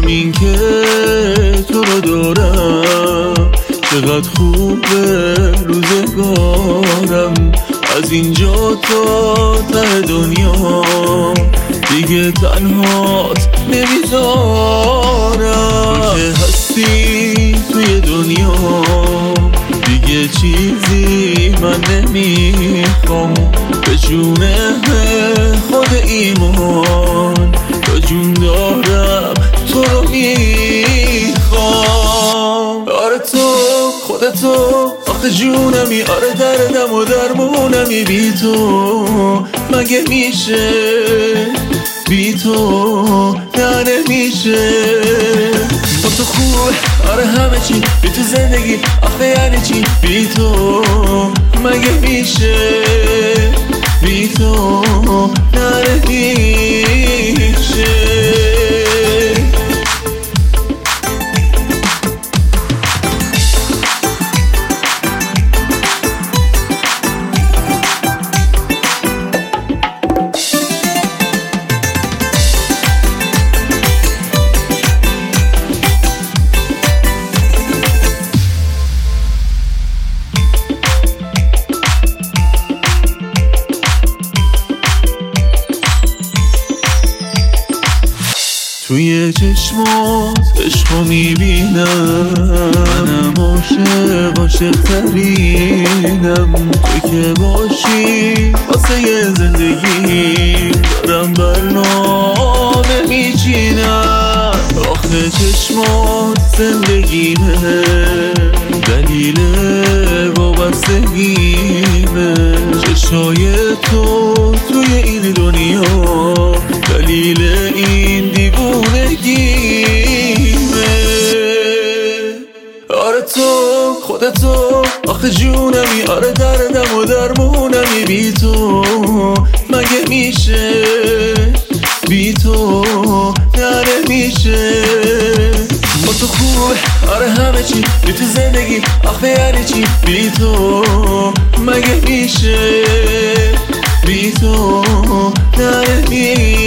همین که تو رو دارم چقدر خوبه روزگارم. از اینجا تا ته دنیا دیگه تنهات نمیذارم. که هستی توی دنیا دیگه چیزی من نمیخوام. به جون خود ایمان تا جون دارم تو رو میخوام. آره تو خودتو آخه جونمی، آره دردم و درمونمی. بی تو مگه میشه، بی تو نه نمیشه. با تو خوبه آره همه چی، بی تو زندگی آخه یعنی چی. بی تو مگه میشه، بی تو نه نمیشه. توی چشمات عشقو میبینم، منم عاشق ترینم. توی که باشی واسه زندگی دارم برنامه میچینم. آخه چشمات زندگیمه، دلیل وابستگیمه. چشای تو توی این دنیا دلیل این دیوونگیمه. آره تو خودتو آخه جونمی، آره دردم و درمونمی. بی تو مگه میشه، بی تو نه نمیشه. با تو خوبه آره همه چی، بی تو زندگی آخه یعنی چی. بی تو مگه میشه، بی تو نه نمیشه.